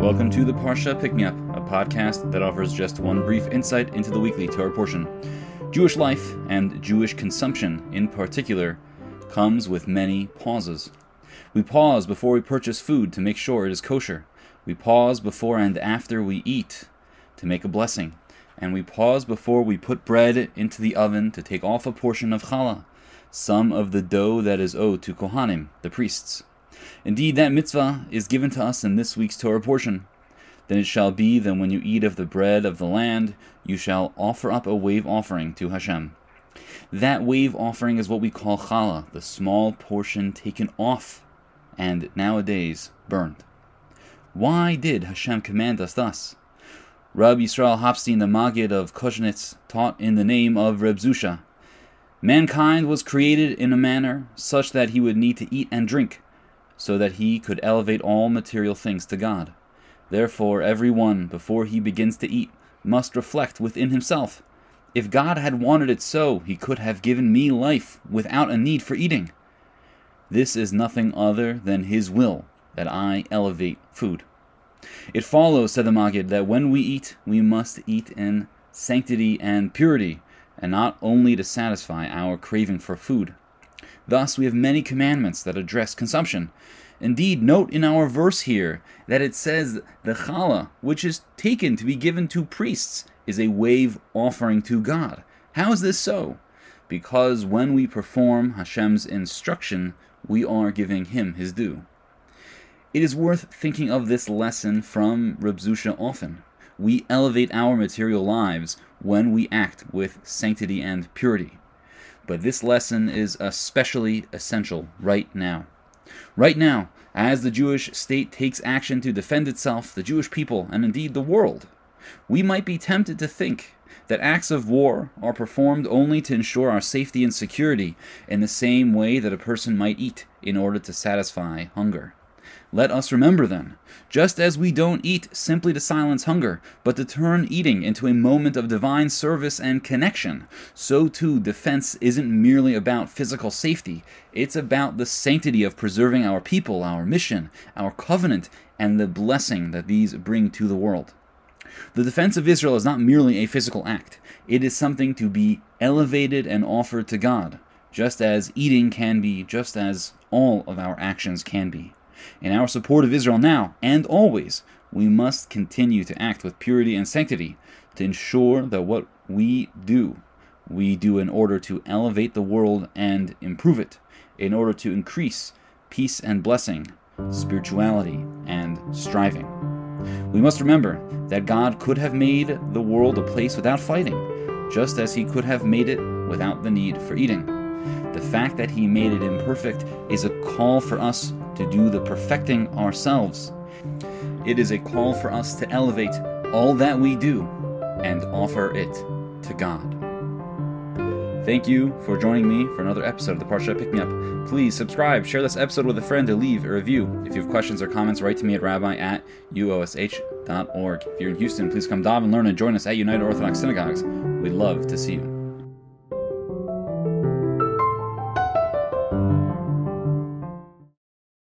Welcome to the Parsha Pick Me Up, a podcast that offers just one brief insight into the weekly Torah portion. Jewish life, and Jewish consumption in particular, comes with many pauses. We pause before we purchase food to make sure it is kosher. We pause before and after we eat to make a blessing. And we pause before we put bread into the oven to take off a portion of challah, some of the dough that is owed to Kohanim, the priests. Indeed, that mitzvah is given to us in this week's Torah portion. Then it shall be that when you eat of the bread of the land, you shall offer up a wave offering to Hashem. That wave offering is what we call challah, the small portion taken off, and nowadays burned. Why did Hashem command us thus? Rabbi Yisrael Hopstein, the Maggid of Kushnitz, taught in the name of Reb Zusha. Mankind was created in a manner such that he would need to eat and drink, so that he could elevate all material things to God. Therefore, everyone, before he begins to eat, must reflect within himself. If God had wanted it so, he could have given me life without a need for eating. This is nothing other than his will, that I elevate food. It follows, said the Maggid, that when we eat, we must eat in sanctity and purity, and not only to satisfy our craving for food. Thus, we have many commandments that address consumption. Indeed, note in our verse here that it says the challah, which is taken to be given to priests, is a wave offering to God. How is this so? Because when we perform Hashem's instruction, we are giving him his due. It is worth thinking of this lesson from Reb Zusha often. We elevate our material lives when we act with sanctity and purity. But this lesson is especially essential right now. Right now, as the Jewish state takes action to defend itself, the Jewish people, and indeed the world, we might be tempted to think that acts of war are performed only to ensure our safety and security in the same way that a person might eat in order to satisfy hunger. Let us remember then, just as we don't eat simply to silence hunger, but to turn eating into a moment of divine service and connection, so too defense isn't merely about physical safety, it's about the sanctity of preserving our people, our mission, our covenant, and the blessing that these bring to the world. The defense of Israel is not merely a physical act, it is something to be elevated and offered to God, just as eating can be, just as all of our actions can be. In our support of Israel now, and always, we must continue to act with purity and sanctity to ensure that what we do in order to elevate the world and improve it, in order to increase peace and blessing, spirituality and striving. We must remember that God could have made the world a place without fighting, just as he could have made it without the need for eating. The fact that he made it imperfect is a call for us to do the perfecting ourselves. It is a call for us to elevate all that we do and offer it to God. Thank you for joining me for another episode of the Parsha Pick Me Up. Please subscribe, share this episode with a friend, or leave a review. If you have questions or comments, write to me at rabbi@uosh.org. If you're in Houston, please come daven and learn and join us at United Orthodox Synagogues. We'd love to see you.